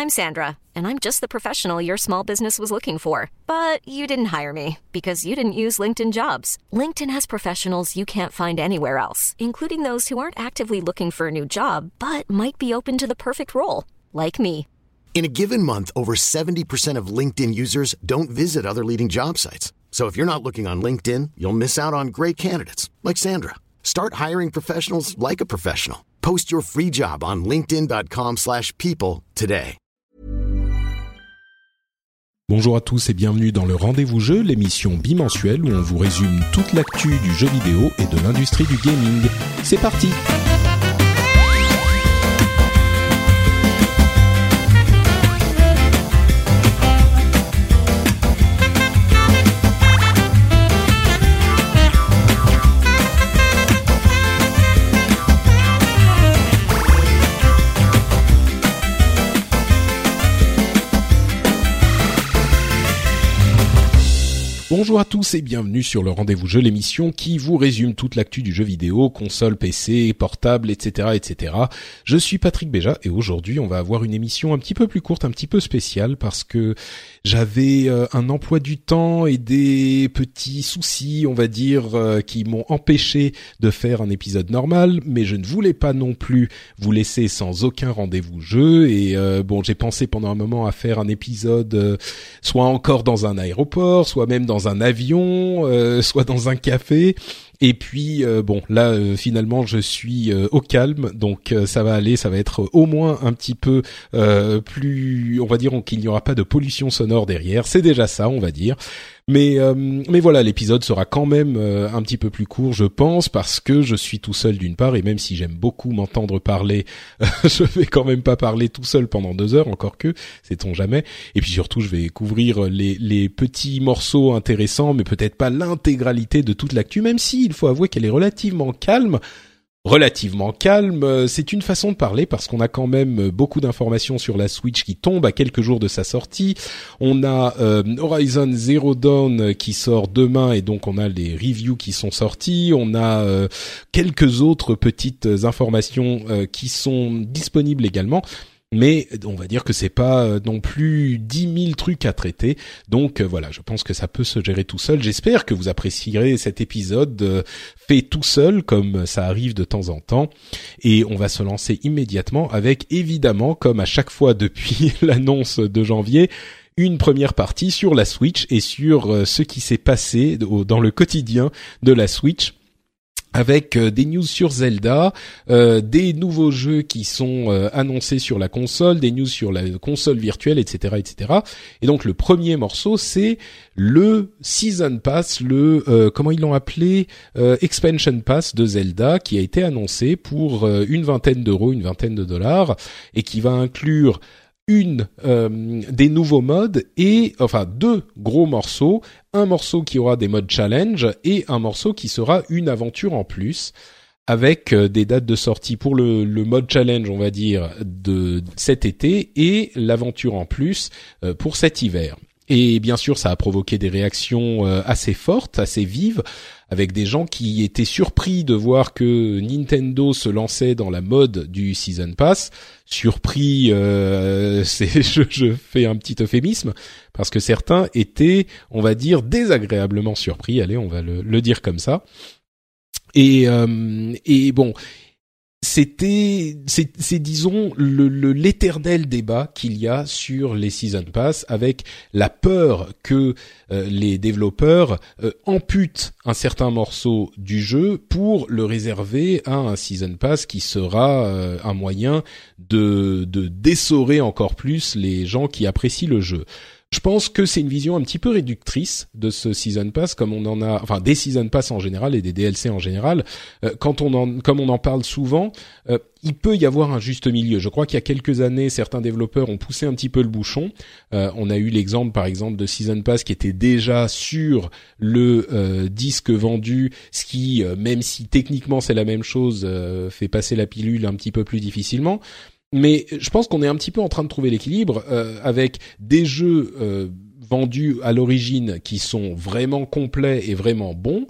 I'm Sandra, and I'm just the professional your small business was looking for. But you didn't hire me because you didn't use LinkedIn Jobs. LinkedIn has professionals you can't find anywhere else, including those who aren't actively looking for a new job, but might be open to the perfect role, like me. In a given month, over 70% of LinkedIn users don't visit other leading job sites. So if you're not looking on LinkedIn, you'll miss out on great candidates like Sandra. Start hiring professionals like a professional. Post your free job on linkedin.com/people today. Bonjour à tous et bienvenue dans le Rendez-vous Jeu, l'émission bimensuelle où on vous résume toute l'actu du jeu vidéo et de l'industrie du gaming. C'est parti! Bonjour à tous et bienvenue sur le Rendez-vous Jeu, l'émission qui vous résume toute l'actu du jeu vidéo, console, PC, portable, etc., etc. Je suis Patrick Béja et aujourd'hui on va avoir une émission un petit peu plus courte, un petit peu spéciale parce que j'avais un emploi du temps et des petits soucis, on va dire, qui m'ont empêché de faire un épisode normal, mais je ne voulais pas non plus vous laisser sans aucun Rendez-vous Jeu et j'ai pensé pendant un moment à faire un épisode soit encore dans un aéroport, soit même dans un avion, soit dans un café. Et puis finalement je suis au calme, donc ça va aller, ça va être au moins un petit peu plus, on va dire qu'il n'y aura pas de pollution sonore derrière, c'est déjà ça on va dire. Mais voilà, l'épisode sera quand même un petit peu plus court, je pense, parce que je suis tout seul d'une part, et même si j'aime beaucoup m'entendre parler, je vais quand même pas parler tout seul pendant 2 heures, encore que, sait-on jamais. Et puis surtout, je vais couvrir les petits morceaux intéressants, mais peut-être pas l'intégralité de toute l'actu, même si il faut avouer qu'elle est relativement calme. C'est une façon de parler parce qu'on a quand même beaucoup d'informations sur la Switch qui tombe à quelques jours de sa sortie. On a Horizon Zero Dawn qui sort demain et donc on a les reviews qui sont sorties. On a quelques autres petites informations qui sont disponibles également. Mais on va dire que c'est pas non plus 10 000 trucs à traiter. Donc voilà, je pense que ça peut se gérer tout seul. J'espère que vous apprécierez cet épisode fait tout seul, comme ça arrive de temps en temps. Et on va se lancer immédiatement avec, évidemment, comme à chaque fois depuis l'annonce de janvier, une première partie sur la Switch et sur ce qui s'est passé dans le quotidien de la Switch. Avec des news sur Zelda, des nouveaux jeux qui sont annoncés sur la console, des news sur la console virtuelle, etc., etc. Et donc le premier morceau, c'est le Season Pass, comment ils l'ont appelé, Expansion Pass de Zelda, qui a été annoncé pour une vingtaine de dollars, et qui va inclure des nouveaux modes et enfin 2 gros morceaux, un morceau qui aura des modes challenge et un morceau qui sera une aventure en plus avec des dates de sortie pour le mode challenge, on va dire, de cet été et l'aventure en plus pour cet hiver. Et bien sûr, ça a provoqué des réactions assez fortes, assez vives, avec des gens qui étaient surpris de voir que Nintendo se lançait dans la mode du Season Pass. Surpris, je fais un petit euphémisme, parce que certains étaient, on va dire, désagréablement surpris. Allez, on va le dire comme ça. Et bon, c'est disons l'éternel débat qu'il y a sur les Season Pass, avec la peur que les développeurs amputent un certain morceau du jeu pour le réserver à un Season Pass qui sera un moyen de dessorer encore plus les gens qui apprécient le jeu. Je pense que c'est une vision un petit peu réductrice de ce Season Pass, comme on en a, enfin des Season Pass en général et des DLC en général. Comme on en parle souvent, il peut y avoir un juste milieu. Je crois qu'il y a quelques années, certains développeurs ont poussé un petit peu le bouchon. On a eu l'exemple, par exemple, de Season Pass qui était déjà sur le disque vendu, ce qui, même si techniquement c'est la même chose, fait passer la pilule un petit peu plus difficilement. Mais je pense qu'on est un petit peu en train de trouver l'équilibre avec des jeux vendus à l'origine qui sont vraiment complets et vraiment bons,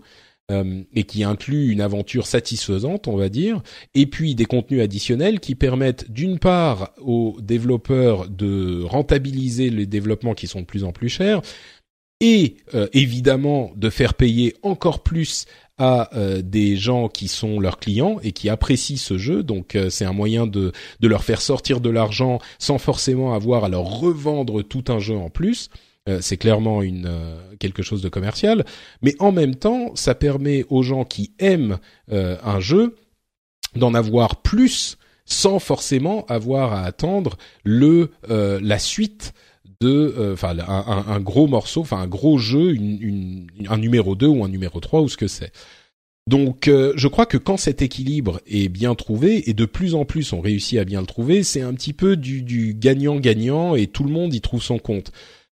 et qui inclut une aventure satisfaisante, on va dire, et puis des contenus additionnels qui permettent d'une part aux développeurs de rentabiliser les développements qui sont de plus en plus chers, et évidemment de faire payer encore plus à des gens qui sont leurs clients et qui apprécient ce jeu. Donc c'est un moyen de leur faire sortir de l'argent sans forcément avoir à leur revendre tout un jeu en plus. C'est clairement quelque chose de commercial, mais en même temps, ça permet aux gens qui aiment un jeu d'en avoir plus sans forcément avoir à attendre la suite de un gros morceau, enfin un gros jeu, un numéro 2 ou un numéro 3 ou ce que c'est. Donc je crois que quand cet équilibre est bien trouvé, et de plus en plus on réussit à bien le trouver, c'est un petit peu du gagnant-gagnant et tout le monde y trouve son compte.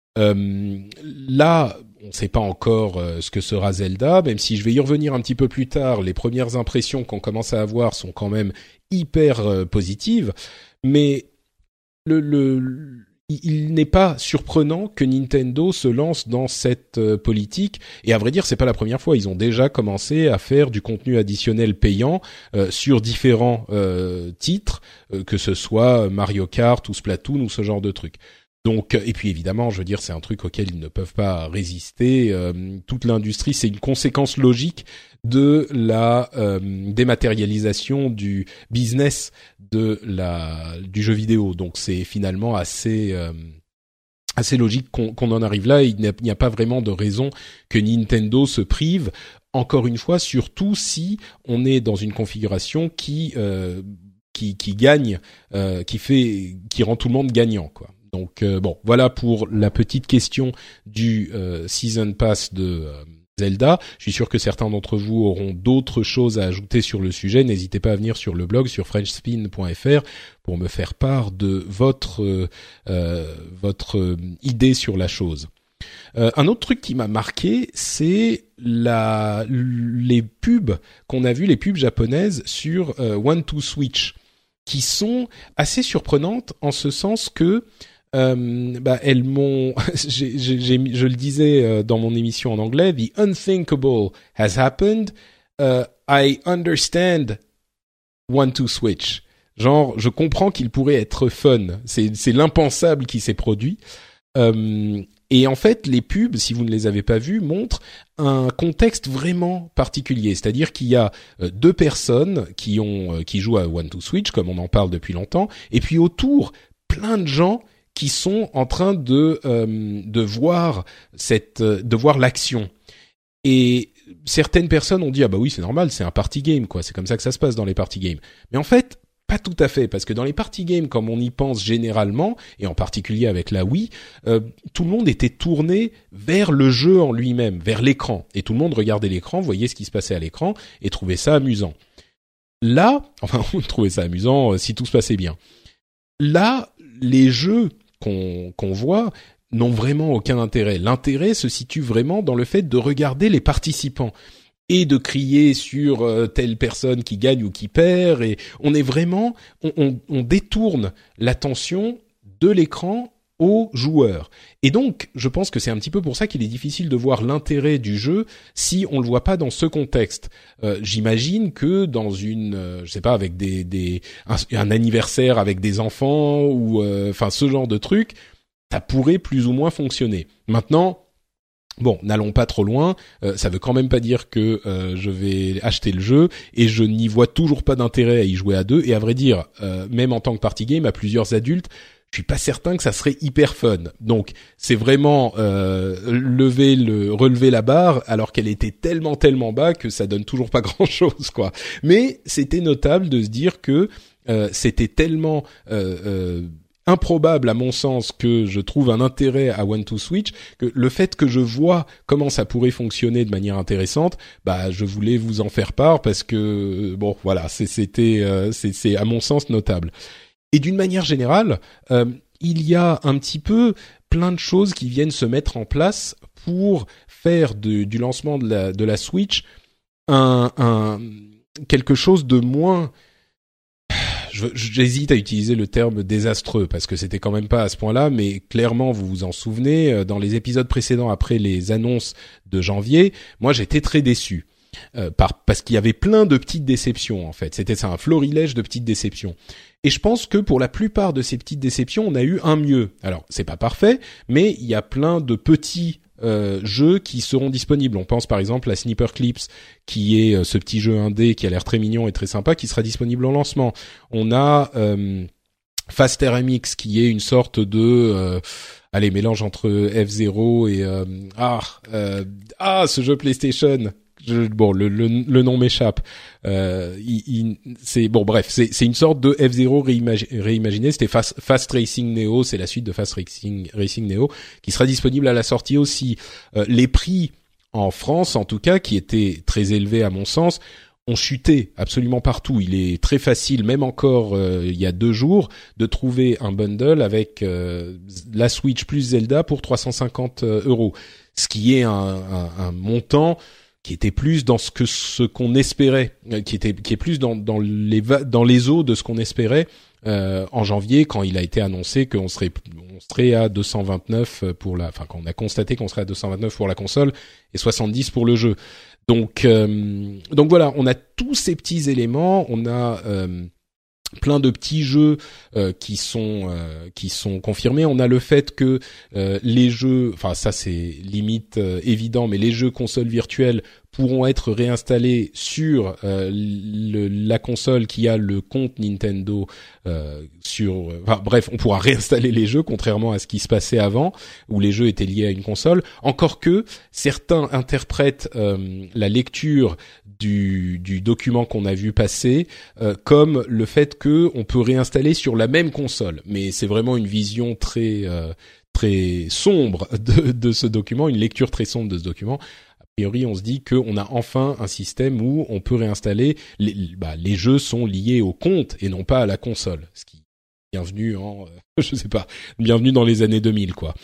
Là, on ne sait pas encore ce que sera Zelda, même si je vais y revenir un petit peu plus tard. Les premières impressions qu'on commence à avoir sont quand même hyper positives, mais il n'est pas surprenant que Nintendo se lance dans cette politique, et à vrai dire, c'est pas la première fois. Ils ont déjà commencé à faire du contenu additionnel payant sur différents titres, que ce soit Mario Kart ou Splatoon ou ce genre de trucs. Donc, et puis évidemment, je veux dire, c'est un truc auquel ils ne peuvent pas résister. Toute l'industrie, c'est une conséquence logique de la dématérialisation du business du jeu vidéo. Donc, c'est finalement assez logique qu'on en arrive là. Il n'y a pas vraiment de raison que Nintendo se prive. Encore une fois, surtout si on est dans une configuration qui gagne, qui rend tout le monde gagnant, quoi. Donc bon, voilà pour la petite question du Season Pass de Zelda. Je suis sûr que certains d'entre vous auront d'autres choses à ajouter sur le sujet. N'hésitez pas à venir sur le blog sur frenchspin.fr pour me faire part de votre idée sur la chose. Un autre truc qui m'a marqué, c'est les pubs qu'on a vues, les pubs japonaises sur One2Switch, qui sont assez surprenantes en ce sens que elles m'ont, je le disais dans mon émission en anglais, the unthinkable has happened. I understand One2Switch. Genre, je comprends qu'il pourrait être fun. C'est l'impensable qui s'est produit. Et en fait, les pubs, si vous ne les avez pas vues, montrent un contexte vraiment particulier. C'est-à-dire qu'il y a deux personnes qui jouent à One2Switch, comme on en parle depuis longtemps, et puis autour, plein de gens qui sont en train de voir l'action. Et certaines personnes ont dit ah bah oui, c'est normal, c'est un party game quoi, c'est comme ça que ça se passe dans les party games. Mais en fait, pas tout à fait, parce que dans les party games, comme on y pense généralement, et en particulier avec la Wii, tout le monde était tourné vers le jeu en lui-même, vers l'écran, et tout le monde regardait l'écran, voyait ce qui se passait à l'écran et trouvait ça amusant. Là, enfin, on trouvait ça amusant si tout se passait bien. Là, les jeux qu'on voit n'ont vraiment aucun intérêt. L'intérêt se situe vraiment dans le fait de regarder les participants et de crier sur telle personne qui gagne ou qui perd. Et on est vraiment, on détourne l'attention de l'écran aux joueurs. Et donc, je pense que c'est un petit peu pour ça qu'il est difficile de voir l'intérêt du jeu si on le voit pas dans ce contexte. J'imagine que dans je sais pas, avec un anniversaire avec des enfants ou enfin ce genre de truc, ça pourrait plus ou moins fonctionner. Maintenant, bon, n'allons pas trop loin. Ça veut quand même pas dire que je vais acheter le jeu, et je n'y vois toujours pas d'intérêt à y jouer à deux. Et à vrai dire, même en tant que party game à plusieurs adultes, je suis pas certain que ça serait hyper fun. Donc c'est vraiment relever la barre alors qu'elle était tellement bas que ça donne toujours pas grand chose quoi. Mais c'était notable de se dire que c'était tellement improbable à mon sens que je trouve un intérêt à One2Switch, que le fait que je vois comment ça pourrait fonctionner de manière intéressante, bah je voulais vous en faire part parce que bon voilà, c'est à mon sens notable. Et d'une manière générale, il y a un petit peu plein de choses qui viennent se mettre en place pour faire du lancement de la Switch quelque chose de moins... J'hésite à utiliser le terme désastreux parce que c'était quand même pas à ce point-là, mais clairement vous vous en souvenez, dans les épisodes précédents après les annonces de janvier, moi j'étais très déçu. parce qu'il y avait plein de petites déceptions en fait. C'était ça, un florilège de petites déceptions. Et je pense que pour la plupart de ces petites déceptions, on a eu un mieux. Alors, c'est pas parfait, mais il y a plein de petits jeux qui seront disponibles. On pense par exemple à Sniper Clips, qui est ce petit jeu indé qui a l'air très mignon et très sympa, qui sera disponible en lancement. On a Faster MX, qui est une sorte de mélange entre F-Zero et ce jeu PlayStation. Le nom m'échappe. C'est une sorte de F-Zero réimaginé. C'était Fast Racing Neo, c'est la suite de Fast Racing Neo, qui sera disponible à la sortie aussi. Les prix en France, en tout cas, qui étaient très élevés à mon sens, ont chuté absolument partout. Il est très facile, même encore il y a 2 jours, de trouver un bundle avec la Switch plus Zelda pour 350 €, ce qui est un montant qui était plus dans ce qu'on espérait, qui est plus dans les eaux de ce qu'on espérait en janvier, quand il a été annoncé qu'on serait à 229 quand on a constaté qu'on serait à 229 pour la console et 70 pour le jeu. Donc voilà, on a tous ces petits éléments, on a plein de petits jeux qui sont confirmés. On a le fait que les jeux, enfin ça c'est limite évident, mais les jeux consoles virtuelles pourront être réinstallés sur la console qui a le compte Nintendo on pourra réinstaller les jeux, contrairement à ce qui se passait avant où les jeux étaient liés à une console. Encore que certains interprètent la lecture du document qu'on a vu passer comme le fait que on peut réinstaller sur la même console, mais c'est vraiment une vision très sombre de ce document, une lecture très sombre de ce document. A priori, on se dit qu'on a enfin un système où on peut réinstaller les jeux sont liés au compte et non pas à la console, ce qui bienvenue bienvenue dans les années 2000 quoi.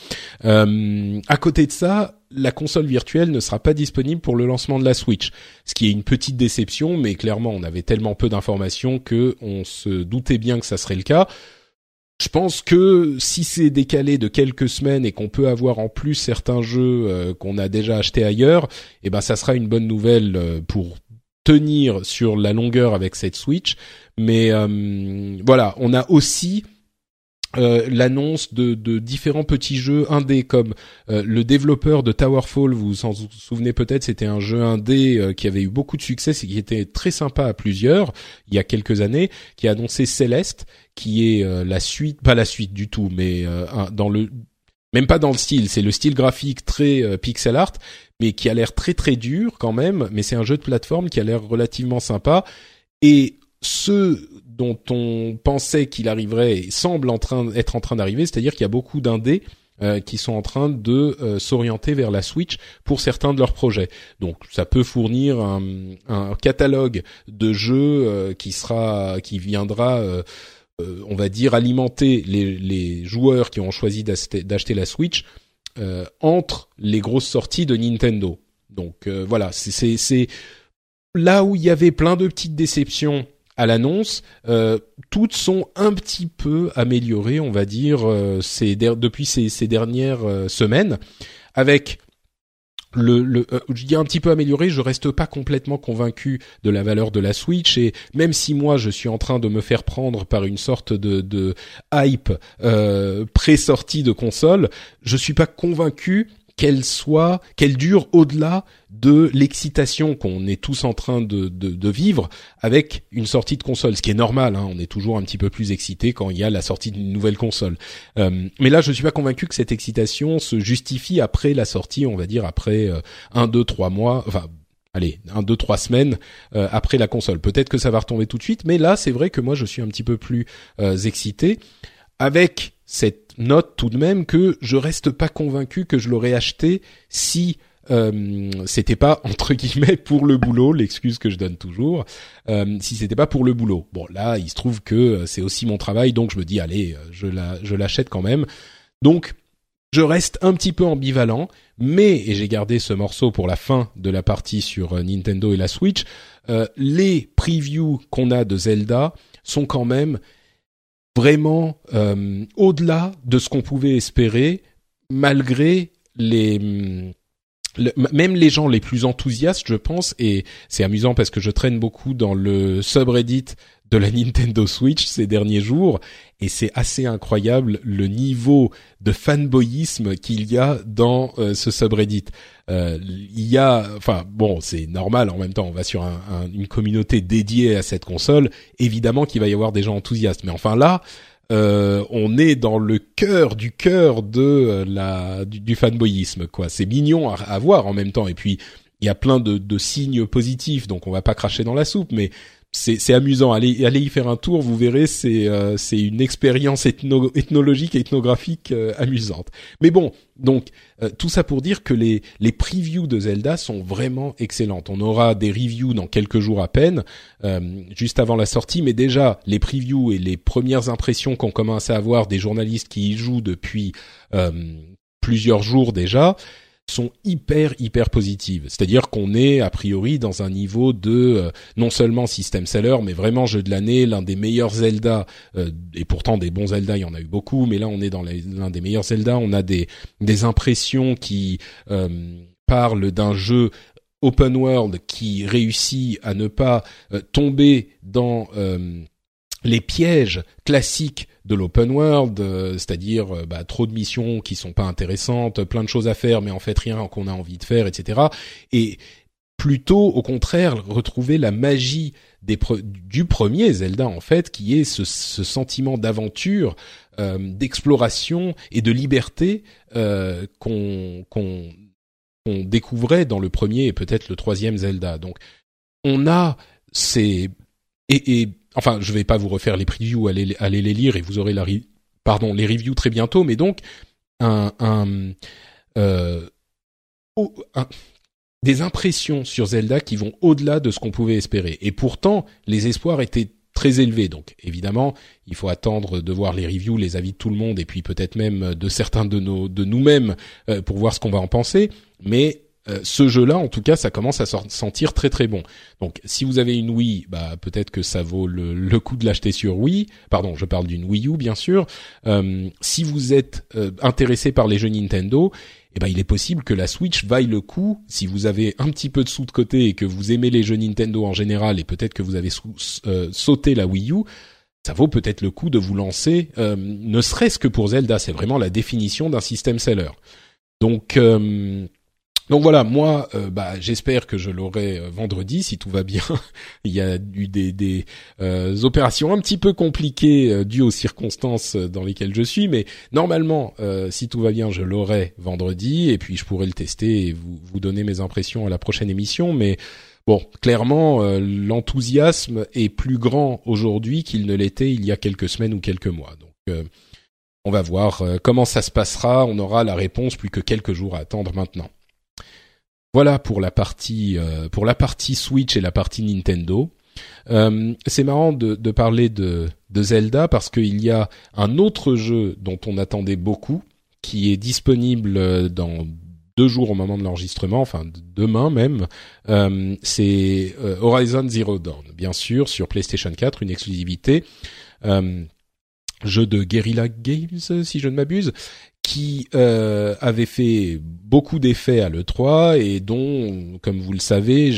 À côté de ça, la console virtuelle ne sera pas disponible pour le lancement de la Switch, ce qui est une petite déception, mais clairement on avait tellement peu d'informations que on se doutait bien que ça serait le cas. Je pense que si c'est décalé de quelques semaines et qu'on peut avoir en plus certains jeux qu'on a déjà achetés ailleurs, ça sera une bonne nouvelle pour tenir sur la longueur avec cette Switch. Mais voilà, on a aussi l'annonce de différents petits jeux indés, comme le développeur de Towerfall, vous vous en souvenez peut-être, c'était un jeu indé qui avait eu beaucoup de succès et qui était très sympa à plusieurs il y a quelques années, qui a annoncé Celeste, qui est pas la suite du tout, mais même pas dans le style, c'est le style graphique très pixel art, mais qui a l'air très très dur quand même, mais c'est un jeu de plateforme qui a l'air relativement sympa. Et ce dont on pensait qu'il arriverait semble être en train d'arriver, c'est-à-dire qu'il y a beaucoup d'indés qui sont en train de s'orienter vers la Switch pour certains de leurs projets. Donc ça peut fournir un catalogue de jeux qui viendra on va dire alimenter les joueurs qui ont choisi d'acheter la Switch entre les grosses sorties de Nintendo. Donc voilà, c'est là où il y avait plein de petites déceptions à l'annonce, toutes sont un petit peu améliorées, on va dire, depuis ces dernières semaines, avec je dis un petit peu amélioré, je reste pas complètement convaincu de la valeur de la Switch, et même si moi je suis en train de me faire prendre par une sorte de hype pré-sortie de console, je suis pas convaincu qu'elle dure au-delà de l'excitation qu'on est tous en train de vivre avec une sortie de console, ce qui est normal, hein, on est toujours un petit peu plus excité quand il y a la sortie d'une nouvelle console. Mais là, je suis pas convaincu que cette excitation se justifie après la sortie, on va dire après 1, 2, 3 mois, enfin allez, 1, 2, 3 semaines après la console. Peut-être que ça va retomber tout de suite, mais là, c'est vrai que moi, je suis un petit peu plus excité avec cette note tout de même que je reste pas convaincu que je l'aurais acheté si c'était pas entre guillemets pour le boulot, l'excuse que je donne toujours, si c'était pas pour le boulot. Bon là, il se trouve que c'est aussi mon travail, donc je me dis allez, je l'achète quand même. Donc je reste un petit peu ambivalent, et j'ai gardé ce morceau pour la fin de la partie sur Nintendo et la Switch. Les previews qu'on a de Zelda sont quand même vraiment au-delà de ce qu'on pouvait espérer, malgré les même les gens les plus enthousiastes, je pense, et c'est amusant parce que je traîne beaucoup dans le subreddit de la Nintendo Switch ces derniers jours, et c'est assez incroyable le niveau de fanboyisme qu'il y a dans ce subreddit. Il y a, enfin bon, c'est normal, en même temps on va sur une communauté dédiée à cette console, évidemment qu'il va y avoir des gens enthousiastes, mais enfin là, on est dans le cœur de du fanboyisme, quoi. C'est mignon à voir en même temps, et puis il y a plein de signes positifs, donc on va pas cracher dans la soupe, mais c'est amusant. Allez y faire un tour, vous verrez, c'est une expérience ethnologique et ethnographique amusante. Mais bon, donc tout ça pour dire que les previews de Zelda sont vraiment excellentes. On aura des reviews dans quelques jours à peine, juste avant la sortie, mais déjà les previews et les premières impressions qu'on commence à avoir des journalistes qui y jouent depuis plusieurs jours déjà sont hyper positives. C'est-à-dire qu'on est a priori dans un niveau de non seulement system seller, mais vraiment jeu de l'année, l'un des meilleurs Zelda, et pourtant des bons Zelda, il y en a eu beaucoup, mais là on est dans l'un des meilleurs Zelda. On a des impressions qui parlent d'un jeu open world qui réussit à ne pas tomber dans les pièges classiques de l'open world, c'est-à-dire trop de missions qui sont pas intéressantes, plein de choses à faire mais en fait rien qu'on a envie de faire, etc. Et plutôt au contraire retrouver la magie du premier Zelda en fait, qui est ce sentiment d'aventure, d'exploration et de liberté qu'on découvrait dans le premier et peut-être le troisième Zelda. Donc on a ces enfin, je vais pas vous refaire les previews, allez les lire et vous aurez les reviews très bientôt, mais donc des impressions sur Zelda qui vont au-delà de ce qu'on pouvait espérer. Et pourtant, les espoirs étaient très élevés. Donc, évidemment, il faut attendre de voir les reviews, les avis de tout le monde et puis peut-être même de certains de nous-mêmes pour voir ce qu'on va en penser. Mais ce jeu-là, en tout cas, ça commence à sentir très bon. Donc, si vous avez une Wii, peut-être que ça vaut le coup de l'acheter sur Wii. Pardon, je parle d'une Wii U, bien sûr. Si vous êtes intéressé par les jeux Nintendo, il est possible que la Switch vaille le coup. Si vous avez un petit peu de sous de côté et que vous aimez les jeux Nintendo en général, et peut-être que vous avez sauté la Wii U, ça vaut peut-être le coup de vous lancer, ne serait-ce que pour Zelda. C'est vraiment la définition d'un system seller. Donc voilà, moi, j'espère que je l'aurai vendredi si tout va bien. Il y a eu des opérations un petit peu compliquées dues aux circonstances dans lesquelles je suis, mais normalement, si tout va bien, je l'aurai vendredi et puis je pourrai le tester et vous donner mes impressions à la prochaine émission. Mais bon, clairement, l'enthousiasme est plus grand aujourd'hui qu'il ne l'était il y a quelques semaines ou quelques mois. Donc, on va voir comment ça se passera. On aura la réponse plus que quelques jours à attendre maintenant. Voilà pour la partie Switch et la partie Nintendo. C'est marrant de parler de Zelda parce qu'il y a un autre jeu dont on attendait beaucoup qui est disponible dans 2 jours au moment de l'enregistrement, enfin demain même. C'est Horizon Zero Dawn, bien sûr, sur PlayStation 4, une exclusivité. Jeu de Guerrilla Games, si je ne m'abuse, qui avait fait beaucoup d'effets à l'E3 et dont, comme vous le savez,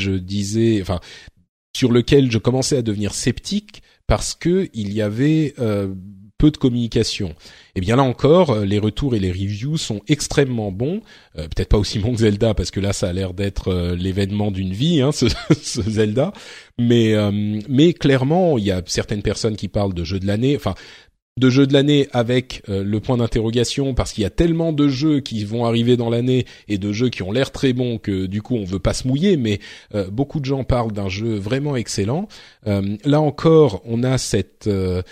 sur lequel je commençais à devenir sceptique parce que il y avait peu de communication. Et bien là encore, les retours et les reviews sont extrêmement bons. Peut-être pas aussi bons que Zelda parce que là, ça a l'air d'être l'événement d'une vie, ce Zelda. Mais clairement, il y a certaines personnes qui parlent de jeu de l'année. Enfin, de jeux de l'année avec le point d'interrogation parce qu'il y a tellement de jeux qui vont arriver dans l'année et de jeux qui ont l'air très bons que du coup on veut pas se mouiller, mais beaucoup de gens parlent d'un jeu vraiment excellent. Là encore, on a cet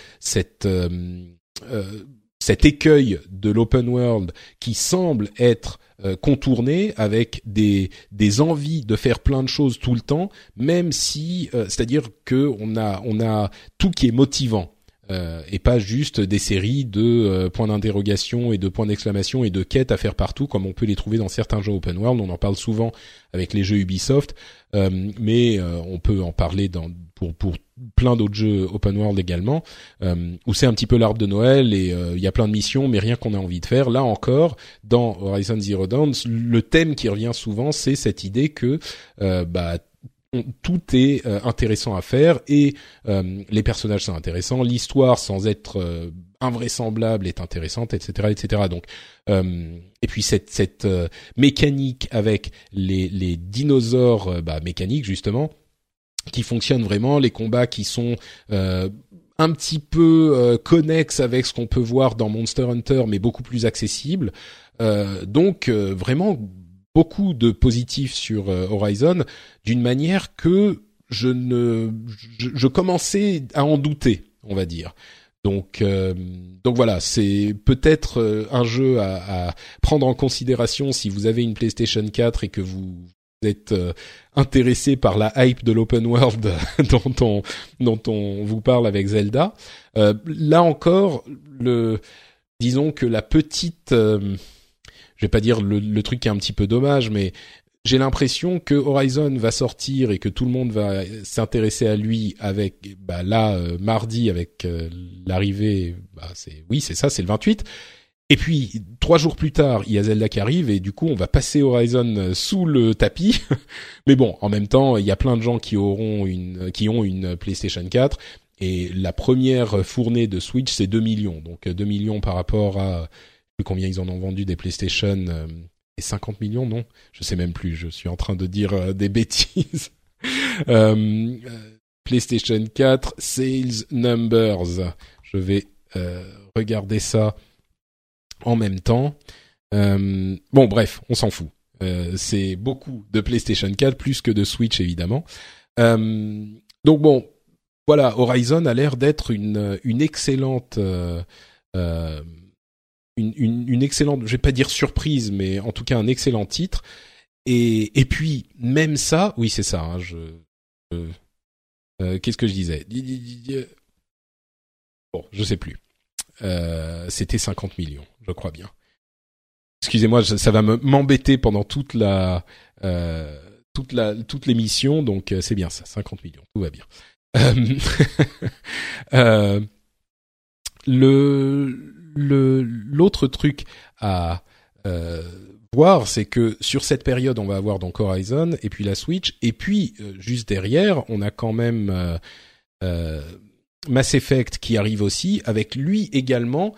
écueil de l'open world qui semble être contourné avec des envies de faire plein de choses tout le temps, même si c'est-à-dire que on a tout qui est motivant. Et pas juste des séries de points d'interrogation et de points d'exclamation et de quêtes à faire partout comme on peut les trouver dans certains jeux open world. On en parle souvent avec les jeux Ubisoft, mais on peut en parler pour plein d'autres jeux open world également, où c'est un petit peu l'arbre de Noël et il y a plein de missions, mais rien qu'on a envie de faire. Là encore, dans Horizon Zero Dawn, le thème qui revient souvent, c'est cette idée que tout est intéressant à faire et les personnages sont intéressants, l'histoire sans être invraisemblable est intéressante, etc., etc. Donc et puis cette mécanique avec les dinosaures mécaniques justement qui fonctionnent vraiment, les combats qui sont un petit peu connexes avec ce qu'on peut voir dans Monster Hunter mais beaucoup plus accessibles. Donc vraiment beaucoup de positifs sur Horizon, d'une manière que je commençais à en douter, on va dire. Donc voilà, c'est peut-être un jeu à prendre en considération si vous avez une PlayStation 4 et que vous êtes intéressé par la hype de l'open world dont on vous parle avec Zelda. Là encore, disons que la petite je vais pas dire le truc qui est un petit peu dommage, mais j'ai l'impression que Horizon va sortir et que tout le monde va s'intéresser à lui avec mardi avec l'arrivée, c'est le 28. Et puis 3 jours plus tard, il y a Zelda qui arrive et du coup, on va passer Horizon sous le tapis. Mais bon, en même temps, il y a plein de gens qui ont une PlayStation 4 et la première fournée de Switch, c'est 2 millions. Donc 2 millions par rapport à combien ils en ont vendu des PlayStation et 50 millions, non? Je sais même plus, je suis en train de dire des bêtises. PlayStation 4 Sales Numbers. Je vais regarder ça en même temps. Bon, bref, on s'en fout. C'est beaucoup de PlayStation 4, plus que de Switch, évidemment. Donc bon, voilà, Horizon a l'air d'être une excellente... Une excellente, je vais pas dire surprise, mais en tout cas un excellent titre. Et puis même ça, oui c'est ça. Hein, qu'est-ce que je disais? Bon, je sais plus. C'était 50 millions, je crois bien. Excusez-moi, ça va m'embêter pendant toute l'émission, donc c'est bien ça, 50 millions, tout va bien. L'autre truc à voir, c'est que sur cette période, on va avoir donc Horizon et puis la Switch, et puis juste derrière, on a quand même Mass Effect qui arrive aussi, avec lui également.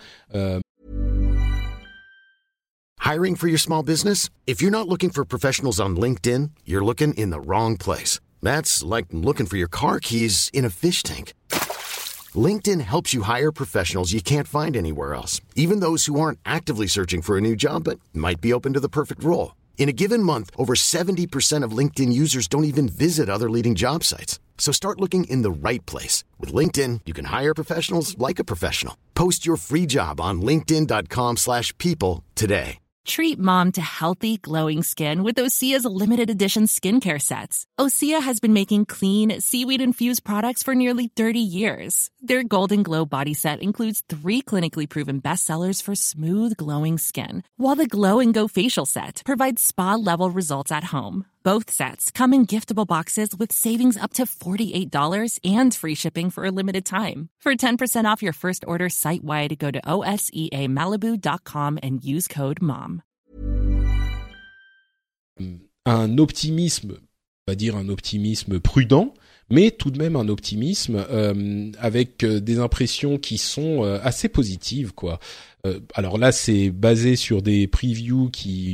Hiring for your small business? If you're not looking for professionals on LinkedIn, you're looking in the wrong place. That's like looking for your car keys in a fish tank. LinkedIn helps you hire professionals you can't find anywhere else, even those who aren't actively searching for a new job but might be open to the perfect role. In a given month, over 70% of LinkedIn users don't even visit other leading job sites. So start looking in the right place. With LinkedIn, you can hire professionals like a professional. Post your free job on linkedin.com/people today. Treat mom to healthy, glowing skin with Osea's limited edition skincare sets. Osea has been making clean, seaweed-infused products for nearly 30 years. Their Golden Glow body set includes 3 clinically proven bestsellers for smooth, glowing skin, while the Glow and Go facial set provides spa-level results at home. Both sets come in giftable boxes with savings up to $48 and free shipping for a limited time. For 10% off your first order site-wide, go to OSEAMalibu.com and use code MOM. Un optimisme, on va dire un optimisme prudent, mais tout de même un optimisme avec des impressions qui sont assez positives, quoi. Alors là, c'est basé sur des previews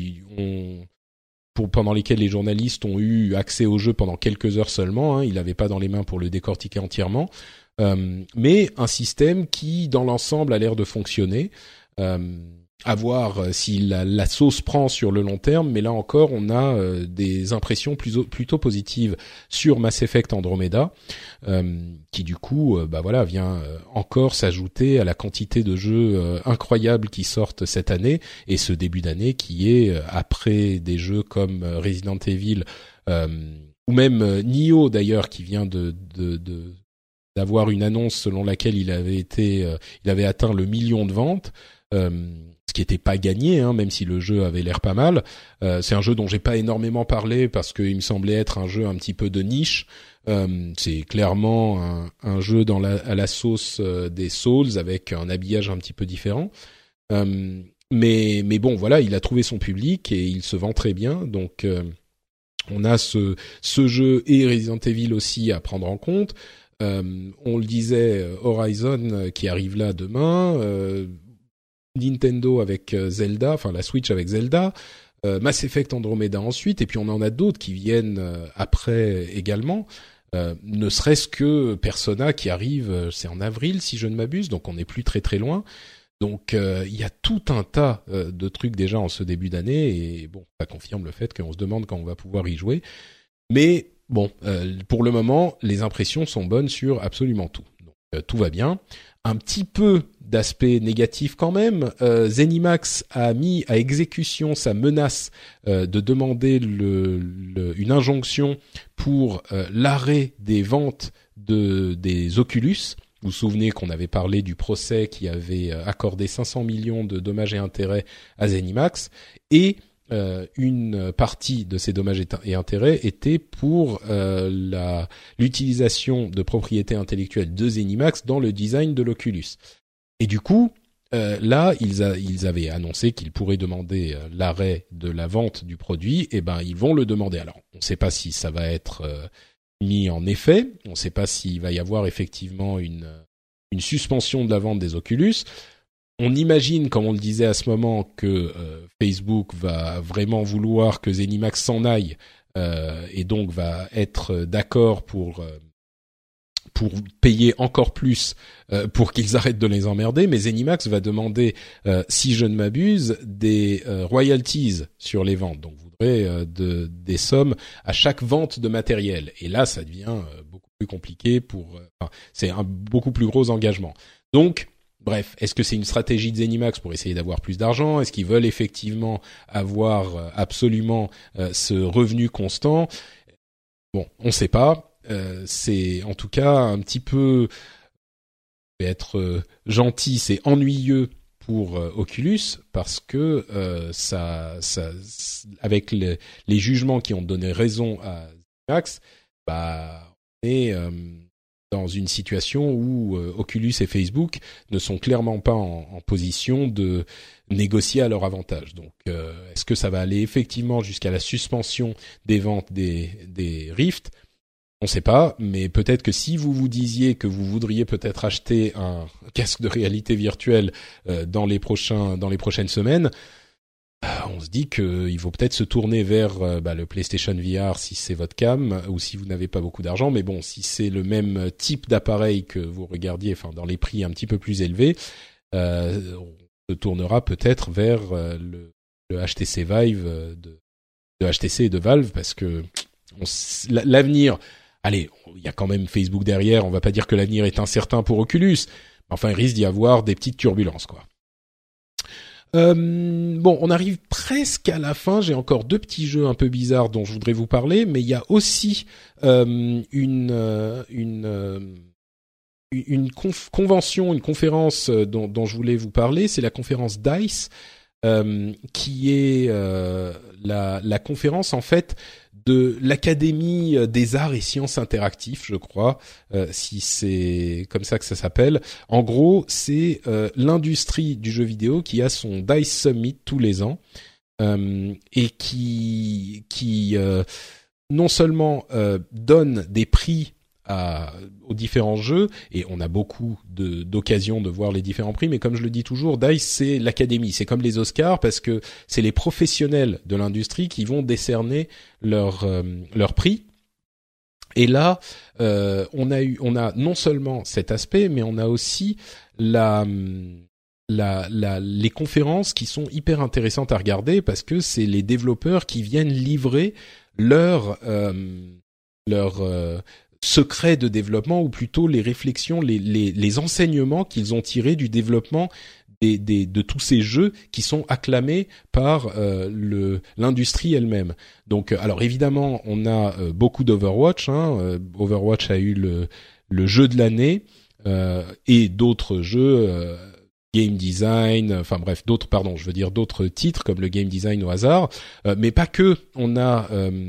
pendant lesquels les journalistes ont eu accès au jeu pendant quelques heures seulement. Hein, ils l'avaient pas dans les mains pour le décortiquer entièrement, mais un système qui, dans l'ensemble, a l'air de fonctionner. À voir si la sauce prend sur le long terme, mais là encore, on a des impressions plutôt positives sur Mass Effect Andromeda, qui du coup, vient encore s'ajouter à la quantité de jeux incroyables qui sortent cette année et ce début d'année qui est après des jeux comme Resident Evil ou même Nioh d'ailleurs, qui vient d'avoir une annonce selon laquelle il avait atteint le 1 million de ventes. ce qui était pas gagné, hein, même si le jeu avait l'air pas mal. C'est un jeu dont j'ai pas énormément parlé parce qu'il me semblait être un jeu un petit peu de niche. C'est clairement un jeu à la sauce des Souls avec un habillage un petit peu différent. Mais bon, voilà, il a trouvé son public et il se vend très bien. Donc on a ce jeu et Resident Evil aussi à prendre en compte. On le disait, Horizon qui arrive là demain. Nintendo avec Zelda, enfin la Switch avec Zelda, Mass Effect Andromeda ensuite, et puis on en a d'autres qui viennent après également, ne serait-ce que Persona qui arrive, c'est en avril si je ne m'abuse, donc on n'est plus très très loin. Donc il y a tout un tas de trucs déjà en ce début d'année, et bon, ça confirme le fait qu'on se demande quand on va pouvoir y jouer. Mais bon, pour le moment, les impressions sont bonnes sur absolument tout. Donc tout va bien. Un petit peu d'aspect négatif quand même. ZeniMax a mis à exécution sa menace de demander une injonction pour l'arrêt des ventes des Oculus. Vous vous souvenez qu'on avait parlé du procès qui avait accordé 500 millions de dommages et intérêts à ZeniMax, et une partie de ces dommages et intérêts était pour l'utilisation de propriétés intellectuelles de ZeniMax dans le design de l'Oculus. Et du coup, là, ils avaient annoncé qu'ils pourraient demander l'arrêt de la vente du produit. Et ben, ils vont le demander. Alors, on ne sait pas si ça va être mis en effet. On ne sait pas s'il va y avoir effectivement une suspension de la vente des Oculus. On imagine, comme on le disait à ce moment, que Facebook va vraiment vouloir que ZeniMax s'en aille et donc va être d'accord pour payer encore plus pour qu'ils arrêtent de les emmerder. Mais ZeniMax va demander, si je ne m'abuse, des royalties sur les ventes. Donc, vous voudrez des sommes à chaque vente de matériel. Et là, ça devient beaucoup plus compliqué c'est un beaucoup plus gros engagement. Donc, bref, est-ce que c'est une stratégie de ZeniMax pour essayer d'avoir plus d'argent? Est-ce qu'ils veulent effectivement avoir absolument ce revenu constant? Bon, on ne sait pas. C'est en tout cas un petit peu, je vais être gentil, c'est ennuyeux pour Oculus parce que ça avec les jugements qui ont donné raison à ZeniMax, bah on est dans une situation où Oculus et Facebook ne sont clairement pas en position de négocier à leur avantage. Donc, est-ce que ça va aller effectivement jusqu'à la suspension des ventes des Rift? On ne sait pas, mais peut-être que si vous vous disiez que vous voudriez peut-être acheter un casque de réalité virtuelle dans les prochaines semaines, on se dit qu'il faut peut-être se tourner vers le PlayStation VR si c'est votre cam, ou si vous n'avez pas beaucoup d'argent. Mais bon, si c'est le même type d'appareil que vous regardiez, enfin dans les prix un petit peu plus élevés, on se tournera peut-être vers le HTC Vive de HTC et de Valve, parce que l'avenir... Allez, il y a quand même Facebook derrière, on va pas dire que l'avenir est incertain pour Oculus, mais enfin il risque d'y avoir des petites turbulences, quoi. Bon, on arrive presque à la fin. J'ai encore deux petits jeux un peu bizarres dont je voudrais vous parler, mais il y a aussi une conférence dont je voulais vous parler. C'est la conférence DICE, qui est la conférence en fait de l'Académie des Arts et Sciences Interactifs, je crois, si c'est comme ça que ça s'appelle. En gros, c'est l'industrie du jeu vidéo qui a son DICE Summit tous les ans, et qui non seulement donne des prix aux différents jeux, et on a beaucoup d'occasions de voir les différents prix, mais comme je le dis toujours, DICE c'est l'académie, c'est comme les Oscars, parce que c'est les professionnels de l'industrie qui vont décerner leur prix. Et là, on a non seulement cet aspect, mais on a aussi les conférences qui sont hyper intéressantes à regarder, parce que c'est les développeurs qui viennent livrer leur secrets de développement, ou plutôt les réflexions, les enseignements qu'ils ont tirés du développement de tous ces jeux qui sont acclamés par l'industrie elle-même. Donc, alors évidemment, on a beaucoup d'Overwatch. Overwatch a eu le jeu de l'année, et d'autres jeux game design, enfin bref, d'autres titres comme le game design au hasard, mais pas que. On a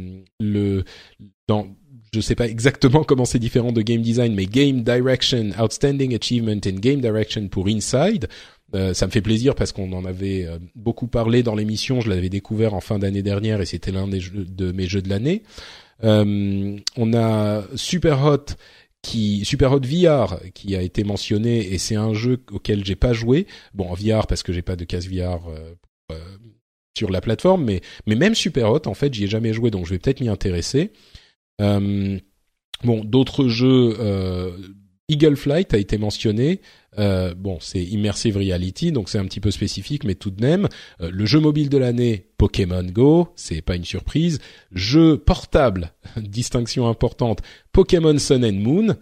je sais pas exactement comment c'est différent de game design, mais game direction, outstanding achievement in game direction pour Inside. Ça me fait plaisir parce qu'on en avait beaucoup parlé dans l'émission. Je l'avais découvert en fin d'année dernière et c'était l'un de mes jeux de l'année. On a Superhot VR qui a été mentionné et c'est un jeu auquel j'ai pas joué. Bon, en VR parce que j'ai pas de casque VR sur la plateforme, mais même Superhot en fait j'y ai jamais joué, donc je vais peut-être m'y intéresser. D'autres jeux, Eagle Flight a été mentionné. C'est Immersive Reality, donc c'est un petit peu spécifique, mais tout de même. Le jeu mobile de l'année, Pokémon Go, c'est pas une surprise. Jeu portable, distinction importante, Pokémon Sun and Moon.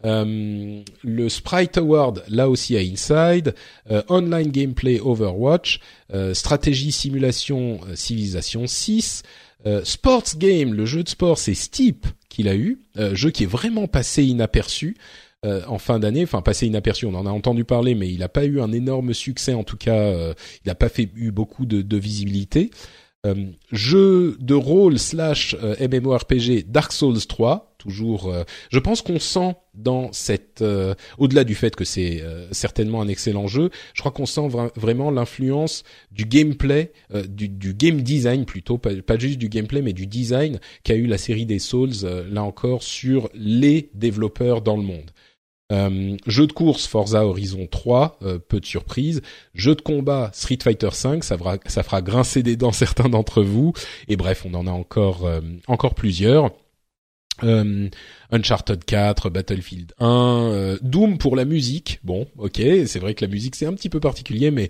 Le Sprite Award, là aussi à Inside. Online Gameplay Overwatch. Stratégie Simulation Civilization 6. Sports Game, le jeu de sport, c'est Steep qu'il a eu. Jeu qui est vraiment passé inaperçu. En fin d'année, enfin passé inaperçu, on en a entendu parler, mais il n'a pas eu un énorme succès, en tout cas, il n'a pas eu beaucoup de visibilité. Jeu de rôle / MMORPG Dark Souls 3, toujours. Je pense qu'on sent dans cette, au-delà du fait que c'est certainement un excellent jeu, je crois qu'on sent vraiment l'influence du gameplay, du game design plutôt, pas juste du gameplay, mais du design qu'a eu la série des Souls, là encore, sur les développeurs dans le monde. Jeu de course Forza Horizon 3, peu de surprise. Jeu de combat Street Fighter 5, ça fera grincer des dents certains d'entre vous. Et bref, on en a encore plusieurs. Uncharted 4, Battlefield 1, Doom pour la musique. Bon, ok, c'est vrai que la musique c'est un petit peu particulier, mais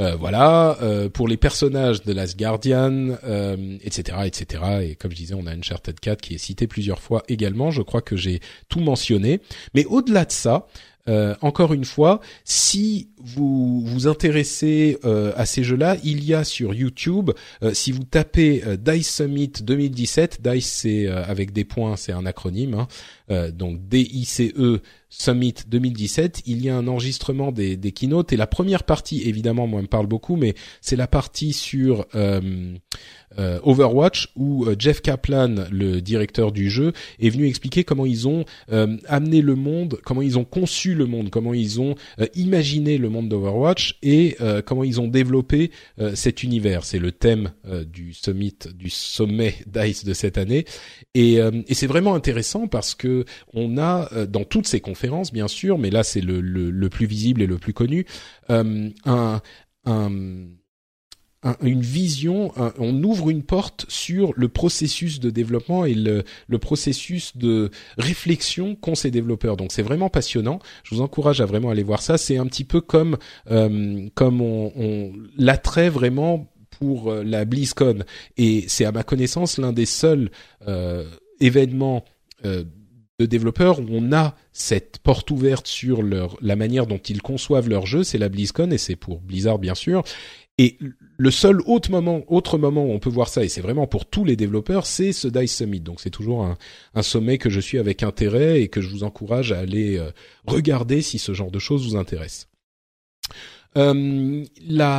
pour les personnages de Last Guardian, etc. Et comme je disais, on a Uncharted 4 qui est cité plusieurs fois également. Je crois que j'ai tout mentionné. Mais au-delà de ça, encore une fois, si vous vous intéressez à ces jeux-là, il y a sur YouTube, si vous tapez DICE Summit 2017, DICE c'est avec des points, c'est un acronyme, donc DICE Summit 2017, il y a un enregistrement des keynotes et la première partie, évidemment, moi me parle beaucoup, mais c'est la partie sur Overwatch où Jeff Kaplan, le directeur du jeu, est venu expliquer comment ils ont amené le monde, comment ils ont conçu le monde, comment ils ont imaginé le monde d'Overwatch et comment ils ont développé cet univers. C'est le thème du sommet DICE de cette année et c'est vraiment intéressant parce que on a dans toutes ces conférences bien sûr, mais là c'est le plus visible et le plus connu, une vision, on ouvre une porte sur le processus de développement et le processus de réflexion qu'ont ces développeurs. Donc c'est vraiment passionnant. Je vous encourage à vraiment aller voir ça. C'est un petit peu comme on l'attrait vraiment pour la BlizzCon. Et c'est à ma connaissance l'un des seuls événements de développeurs où on a cette porte ouverte sur la manière dont ils conçoivent leur jeu. C'est la BlizzCon et c'est pour Blizzard bien sûr. Et le seul autre moment où on peut voir ça, et c'est vraiment pour tous les développeurs, c'est ce DICE Summit. Donc c'est toujours un sommet que je suis avec intérêt et que je vous encourage à aller regarder si ce genre de choses vous intéresse. L'une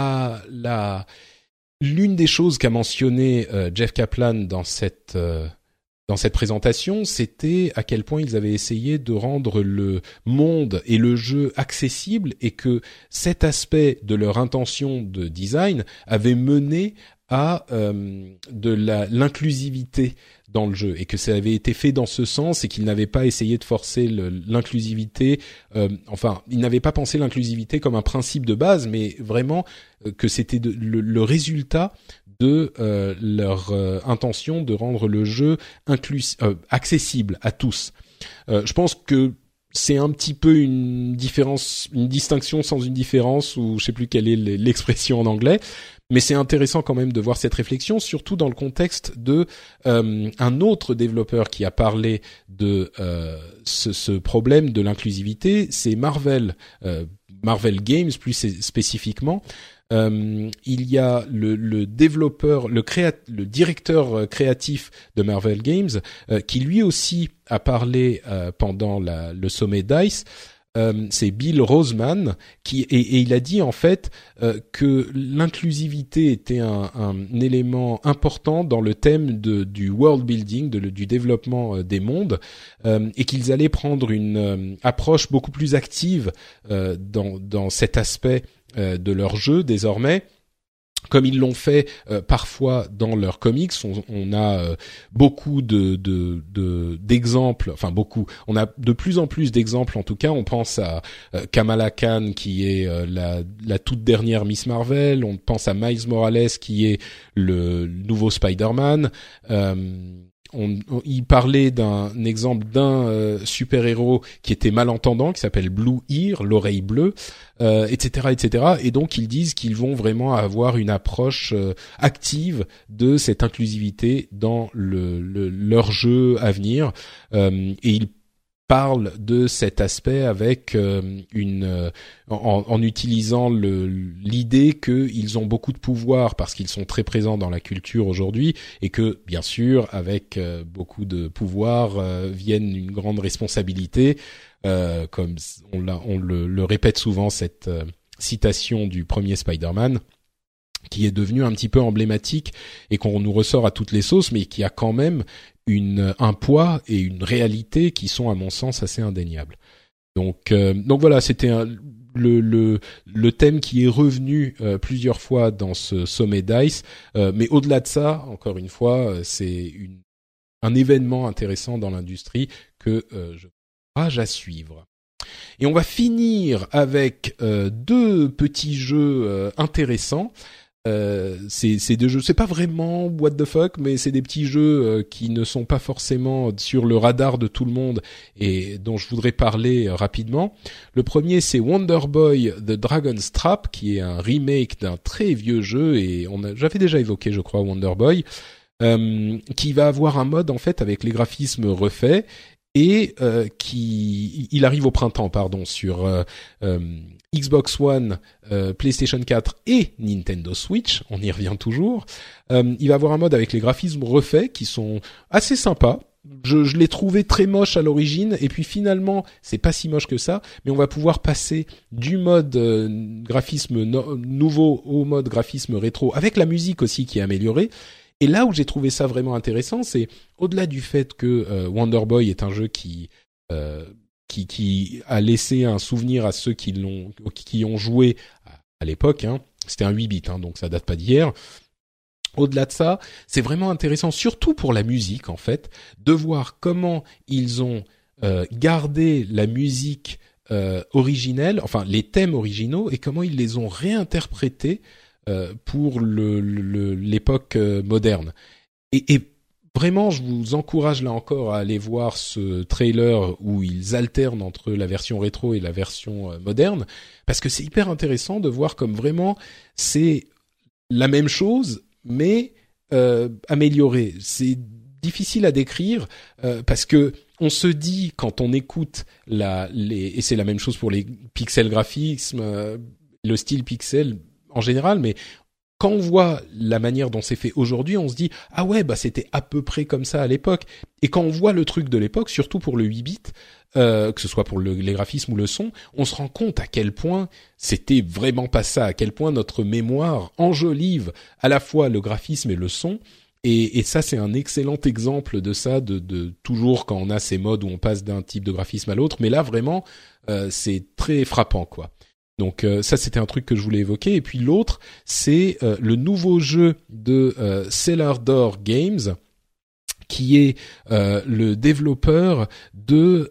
des choses qu'a mentionné Jeff Kaplan dans cette présentation, c'était à quel point ils avaient essayé de rendre le monde et le jeu accessible et que cet aspect de leur intention de design avait mené à de l'inclusivité dans le jeu et que ça avait été fait dans ce sens et qu'ils n'avaient pas essayé de forcer l'inclusivité. Ils n'avaient pas pensé l'inclusivité comme un principe de base, mais vraiment que c'était le résultat de leur intention de rendre le jeu accessible à tous. Je pense que c'est un petit peu une distinction sans une différence, ou je sais plus quelle est l'expression en anglais, mais c'est intéressant quand même de voir cette réflexion, surtout dans le contexte de un autre développeur qui a parlé de ce problème de l'inclusivité, c'est Marvel Games plus spécifiquement. Il y a le développeur, le directeur créatif de Marvel Games qui lui aussi a parlé pendant le sommet DICE c'est Bill Roseman et il a dit en fait que l'inclusivité était un élément important dans le thème du world building, du développement des mondes, et qu'ils allaient prendre une approche beaucoup plus active dans cet aspect de leur jeu désormais. Comme ils l'ont fait parfois dans leurs comics, on a beaucoup d'exemples, enfin beaucoup. On a de plus en plus d'exemples. En tout cas, on pense à Kamala Khan qui est la toute dernière Miss Marvel. On pense à Miles Morales qui est le nouveau Spider-Man. Il parlait d'un exemple d'un super-héros qui était malentendant, qui s'appelle Blue Ear, l'oreille bleue, etc., etc. Et donc ils disent qu'ils vont vraiment avoir une approche active de cette inclusivité dans leur jeu à venir. Et ils parlent de cet aspect avec en utilisant l'idée qu'ils ont beaucoup de pouvoir parce qu'ils sont très présents dans la culture aujourd'hui et que bien sûr avec beaucoup de pouvoir viennent une grande responsabilité, comme on le répète souvent, cette citation du premier Spider-Man qui est devenu un petit peu emblématique et qu'on nous ressort à toutes les sauces, mais qui a quand même un poids et une réalité qui sont à mon sens assez indéniables. Donc voilà, c'était le thème qui est revenu plusieurs fois dans ce sommet DICE, mais au-delà de ça, encore une fois, c'est un événement intéressant dans l'industrie que je encourage à suivre. Et on va finir avec deux petits jeux intéressants. C'est deux jeux, c'est pas vraiment what the fuck, mais c'est des petits jeux qui ne sont pas forcément sur le radar de tout le monde et dont je voudrais parler rapidement. Le premier, c'est Wonder Boy The Dragon's Trap, qui est un remake d'un très vieux jeu et j'avais déjà évoqué, je crois, Wonder Boy, qui va avoir un mode en fait avec les graphismes refaits et il arrive au printemps, sur Xbox One, PlayStation 4 et Nintendo Switch, on y revient toujours. Il va avoir un mode avec les graphismes refaits qui sont assez sympas. Je l'ai trouvé très moche à l'origine et puis finalement c'est pas si moche que ça, mais on va pouvoir passer du mode graphisme nouveau au mode graphisme rétro avec la musique aussi qui est améliorée. Et là où j'ai trouvé ça vraiment intéressant, c'est au-delà du fait que Wonder Boy est un jeu qui a laissé un souvenir à ceux qui ont joué à l'époque, hein. C'était un 8 bits, hein, donc ça date pas d'hier. Au-delà de ça, c'est vraiment intéressant, surtout pour la musique en fait, de voir comment ils ont gardé la musique originelle, enfin les thèmes originaux, et comment ils les ont réinterprétés pour l'époque moderne. Et vraiment, je vous encourage là encore à aller voir ce trailer où ils alternent entre la version rétro et la version moderne, parce que c'est hyper intéressant de voir comme vraiment c'est la même chose, mais améliorée. C'est difficile à décrire parce que on se dit quand on écoute et c'est la même chose pour les pixel graphismes, le style pixel en général, mais quand on voit la manière dont c'est fait aujourd'hui, on se dit ah ouais, bah c'était à peu près comme ça à l'époque. Et quand on voit le truc de l'époque, surtout pour le 8 bits, que ce soit pour les graphismes ou le son, on se rend compte à quel point c'était vraiment pas ça, à quel point notre mémoire enjolive à la fois le graphisme et le son. Et ça, c'est un excellent exemple de ça, de toujours quand on a ces modes où on passe d'un type de graphisme à l'autre. Mais là, vraiment, c'est très frappant, quoi. Donc ça, c'était un truc que je voulais évoquer. Et puis l'autre, c'est le nouveau jeu de Cellar Door Games, qui est le développeur de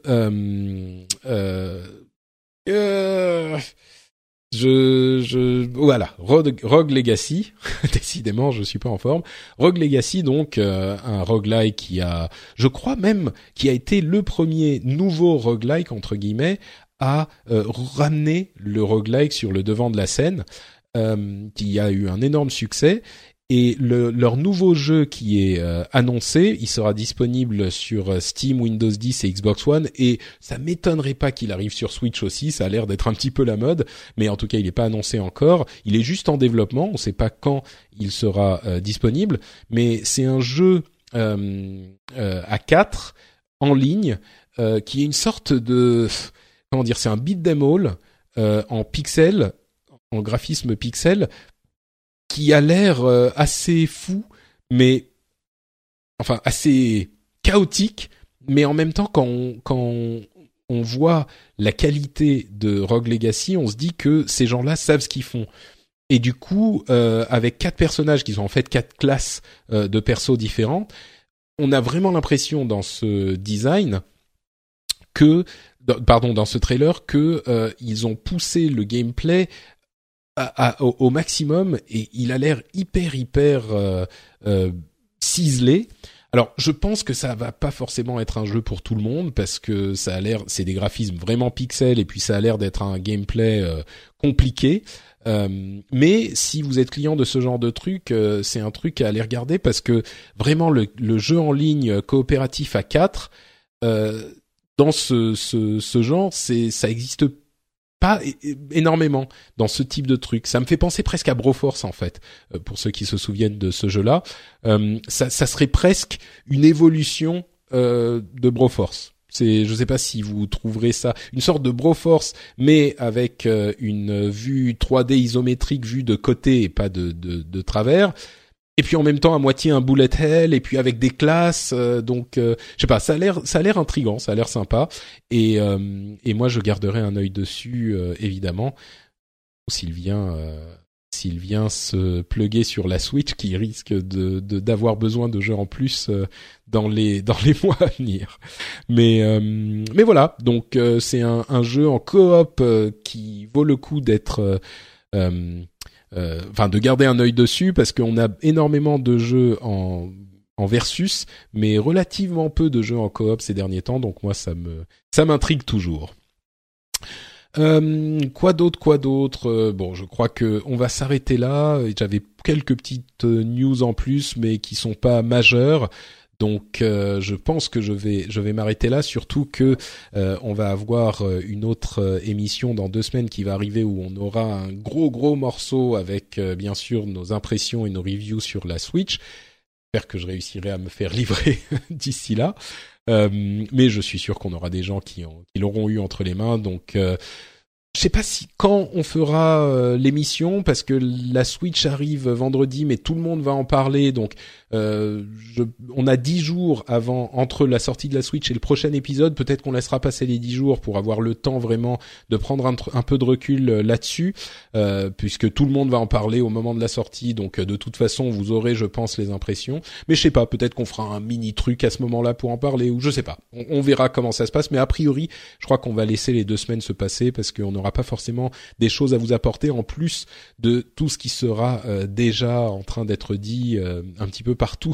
voilà, Rogue Legacy. Décidément, je suis pas en forme. Rogue Legacy, donc un roguelike je crois même, qui a été le premier nouveau roguelike entre guillemets à ramener le roguelike sur le devant de la scène, qui a eu un énorme succès. Et leur nouveau jeu qui est annoncé, il sera disponible sur Steam, Windows 10 et Xbox One, et ça m'étonnerait pas qu'il arrive sur Switch aussi, ça a l'air d'être un petit peu la mode, mais en tout cas il n'est pas annoncé encore, il est juste en développement, on ne sait pas quand il sera disponible, mais c'est un jeu à 4 en ligne qui est une sorte de... comment dire, c'est un beat 'em all en pixel, en graphisme pixel, qui a l'air assez fou, mais enfin assez chaotique, mais en même temps quand on voit la qualité de Rogue Legacy, on se dit que ces gens-là savent ce qu'ils font. Et du coup, avec 4 personnages qui sont en fait 4 classes de persos différents, on a vraiment l'impression dans ce design dans ce trailer que ils ont poussé le gameplay au maximum et il a l'air hyper ciselé. Alors, je pense que ça va pas forcément être un jeu pour tout le monde parce que c'est des graphismes vraiment pixels et puis ça a l'air d'être un gameplay compliqué. Mais si vous êtes client de ce genre de truc, c'est un truc à aller regarder parce que vraiment le jeu en ligne coopératif à 4 dans ce genre, ça existe pas énormément dans ce type de truc. Ça me fait penser presque à Broforce en fait, pour ceux qui se souviennent de ce jeu-là. Ça serait presque une évolution de Broforce. Je sais pas si vous trouverez ça une sorte de Broforce, mais avec une vue 3D isométrique vue de côté et pas de travers. Et puis en même temps à moitié un bullet hell et puis avec des classes donc je sais pas, ça a l'air intriguant, ça a l'air sympa et moi je garderai un œil dessus évidemment. S'il vient se plugger sur la Switch qui risque d'avoir besoin de jeux en plus dans les mois à venir. Mais voilà, donc c'est un jeu en coop qui vaut le coup d'être de garder un œil dessus parce qu'on a énormément de jeux en versus, mais relativement peu de jeux en coop ces derniers temps. Donc moi, ça m'intrigue toujours. Quoi d'autre bon, je crois que on va s'arrêter là. J'avais quelques petites news en plus, mais qui sont pas majeures. Donc je pense que je vais m'arrêter là, surtout que on va avoir une autre émission dans 2 semaines qui va arriver où on aura un gros morceau avec bien sûr nos impressions et nos reviews sur la Switch. J'espère que je réussirai à me faire livrer d'ici là. Mais je suis sûr qu'on aura des gens qui l'auront eu entre les mains, donc je sais pas quand on fera l'émission parce que la Switch arrive vendredi, mais tout le monde va en parler, donc on a 10 jours entre la sortie de la Switch et le prochain épisode. Peut-être qu'on laissera passer les 10 jours pour avoir le temps vraiment de prendre un peu de recul là-dessus, puisque tout le monde va en parler au moment de la sortie, donc de toute façon vous aurez, je pense, les impressions. Mais je sais pas, peut-être qu'on fera un mini truc à ce moment-là pour en parler, ou je sais pas. On verra comment ça se passe, mais a priori, je crois qu'on va laisser les 2 semaines se passer parce qu'on n'aura pas forcément des choses à vous apporter en plus de tout ce qui sera déjà en train d'être dit un petit peu partout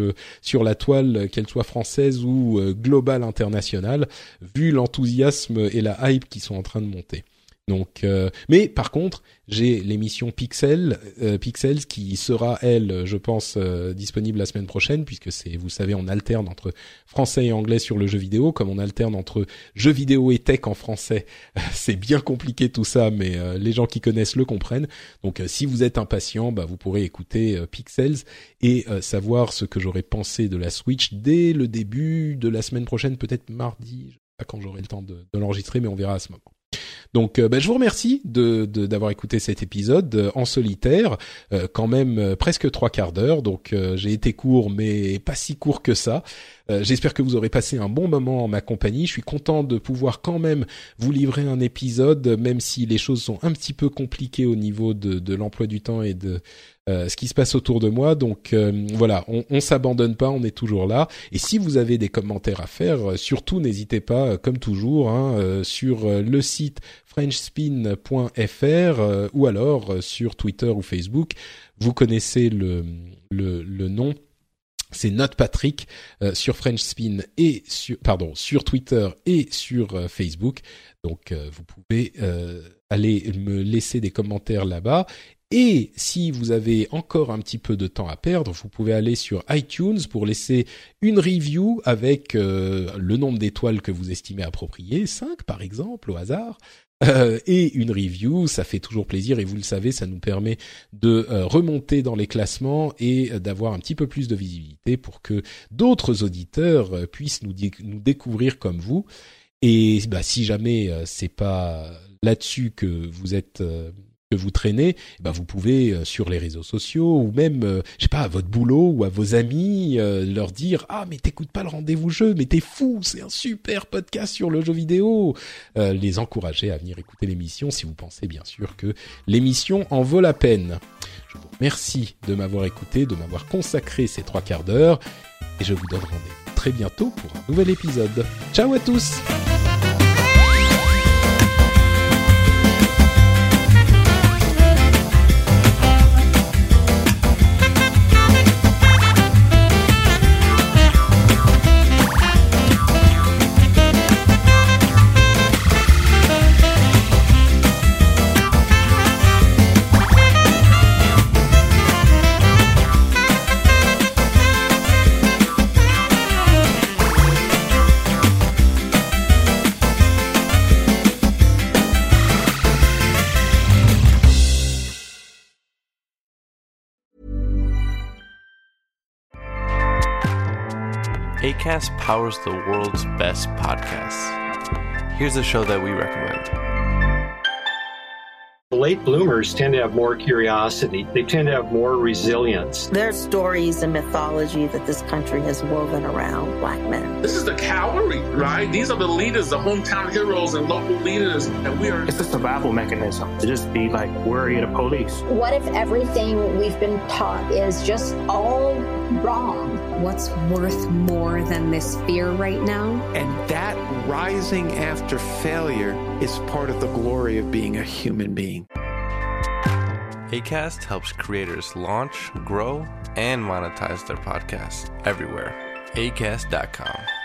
sur la toile, qu'elle soit française ou globale, internationale, vu l'enthousiasme et la hype qui sont en train de monter. Donc, mais par contre, j'ai l'émission Pixels qui sera, elle, je pense, disponible la semaine prochaine, puisque vous savez, on alterne entre français et anglais sur le jeu vidéo, comme on alterne entre jeux vidéo et tech en français. C'est bien compliqué tout ça, mais les gens qui connaissent le comprennent. Donc, si vous êtes impatient, vous pourrez écouter Pixels et savoir ce que j'aurais pensé de la Switch dès le début de la semaine prochaine, peut-être mardi, je sais pas quand j'aurai le temps de l'enregistrer, mais on verra à ce moment. Donc je vous remercie d'avoir écouté cet épisode en solitaire, quand même presque 3 quarts d'heure, donc j'ai été court mais pas si court que ça. J'espère que vous aurez passé un bon moment en ma compagnie. Je suis content de pouvoir quand même vous livrer un épisode, même si les choses sont un petit peu compliquées au niveau de l'emploi du temps et de ce qui se passe autour de moi. Donc voilà, on s'abandonne pas, on est toujours là. Et si vous avez des commentaires à faire, surtout n'hésitez pas, comme toujours, sur le site frenchspin.fr ou alors sur Twitter ou Facebook. Vous connaissez le nom. C'est NotePatrick sur FrenchSpin et sur Twitter et sur Facebook. Donc vous pouvez aller me laisser des commentaires là-bas. Et si vous avez encore un petit peu de temps à perdre, vous pouvez aller sur iTunes pour laisser une review avec le nombre d'étoiles que vous estimez approprié, 5 par exemple au hasard. Et une review, ça fait toujours plaisir et vous le savez, ça nous permet de remonter dans les classements et d'avoir un petit peu plus de visibilité pour que d'autres auditeurs puissent nous découvrir comme vous. Et si jamais c'est pas là-dessus que vous êtes que vous traînez, vous pouvez sur les réseaux sociaux ou même je sais pas, à votre boulot ou à vos amis leur dire mais t'écoutes pas le rendez-vous jeu, mais t'es fou, c'est un super podcast sur le jeu vidéo, les encourager à venir écouter l'émission si vous pensez bien sûr que l'émission en vaut la peine. Je vous remercie de m'avoir écouté, de m'avoir consacré ces 3 quarts d'heure et je vous donne rendez-vous très bientôt pour un nouvel épisode. Ciao à tous. Acast powers the world's best podcasts. Here's a show that we recommend. Late bloomers tend to have more curiosity. They tend to have more resilience. There are stories and mythology that this country has woven around Black men. This is the cavalry, right? These are the leaders, the hometown heroes and local leaders. And we are... It's a survival mechanism to just be like worried of police. What if everything we've been taught is just all wrong? What's worth more than this fear right now? And that rising after failure is part of the glory of being a human being. Acast helps creators launch, grow, and monetize their podcasts everywhere. Acast.com.